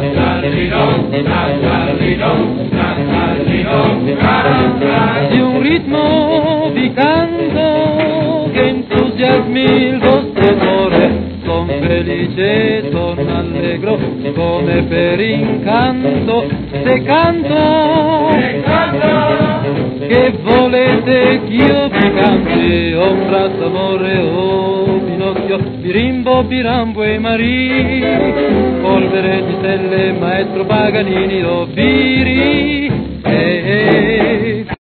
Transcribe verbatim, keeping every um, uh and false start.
Di un ritmo di canto che entusiasmi il vostro cuore, son felice, son allegro, come per incanto, se canto, se canto, che volete che io vi canti, ombra d'amore, oh Pinocchio, birimbo, birambo e Marì, polvere di stelle, maestro Paganini, oh Biri, eh, eh.